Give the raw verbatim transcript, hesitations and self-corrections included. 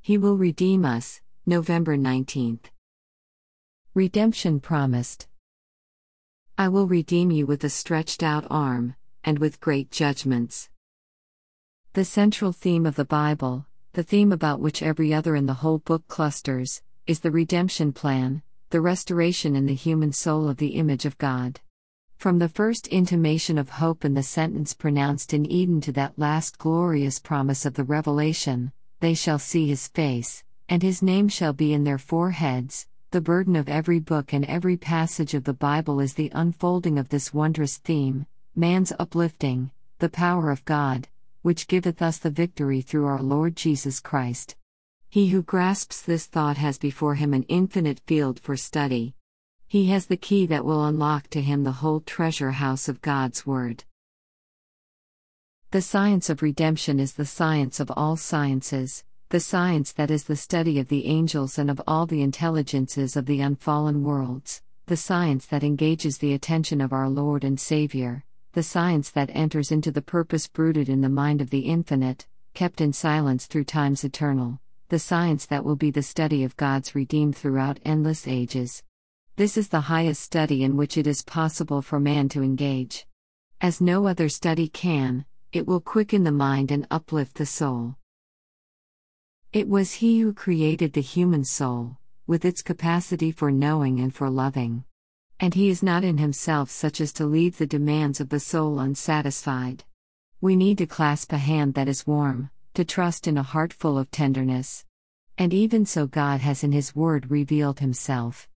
He will redeem us, November nineteenth. Redemption promised. I will redeem you with a stretched out arm, and with great judgments. The central theme of the Bible, the theme about which every other in the whole book clusters, is the redemption plan, the restoration in the human soul of the image of God. From the first intimation of hope in the sentence pronounced in Eden to that last glorious promise of the Revelation, they shall see his face, and his name shall be in their foreheads. The burden of every book and every passage of the Bible is the unfolding of this wondrous theme, man's uplifting, the power of God, which giveth us the victory through our Lord Jesus Christ. He who grasps this thought has before him an infinite field for study. He has the key that will unlock to him the whole treasure house of God's Word. The science of redemption is the science of all sciences, the science that is the study of the angels and of all the intelligences of the unfallen worlds, the science that engages the attention of our Lord and Savior, the science that enters into the purpose brooded in the mind of the infinite, kept in silence through times eternal, the science that will be the study of God's redeemed throughout endless ages. This is the highest study in which it is possible for man to engage. As no other study can, it will quicken the mind and uplift the soul. It was He who created the human soul, with its capacity for knowing and for loving. And He is not in Himself such as to leave the demands of the soul unsatisfied. We need to clasp a hand that is warm, to trust in a heart full of tenderness. And even so God has in His Word revealed Himself.